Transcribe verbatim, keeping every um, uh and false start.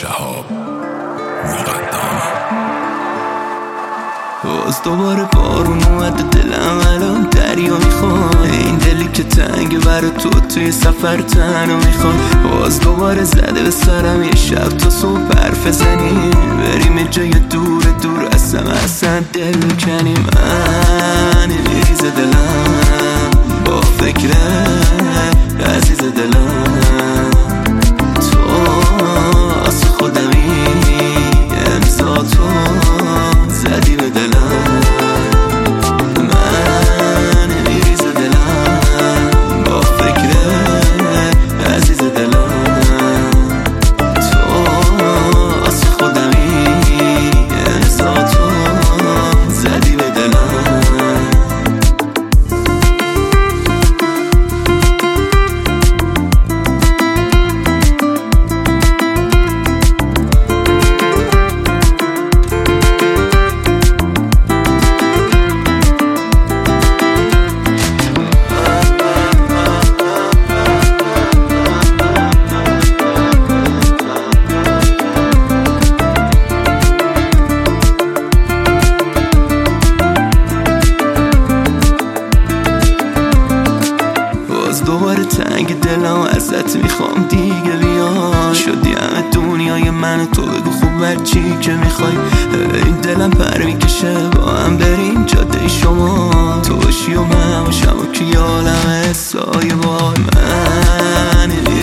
شهاب مقدم. باز دوباره بارون اومده دلم الان دریا میخواد، این دلی که تنگ برای تو توی سفر تنها میخواد. باز دوباره زده به سرم یه شب تا صبح برف زنیم، بریم یه جای دور دور اصلا اصلا دل کنیم. من میریزه دلم با فکر عزیز دلم، تو از خودمی امضا تو زدی به دلم. من میریزه دلم با فکر عزیز دلم، تو از خودمی امضا تو زدی به دلم. دوباره تنگ دلم ازت میخوام دیگه بیا، شدی همه دنیای من تو، بگو خوب بر چی که میخوای. این دلم پر میکشه با هم بریم جاده شما، تو باشی و من باشم و که یالم سایه بار. من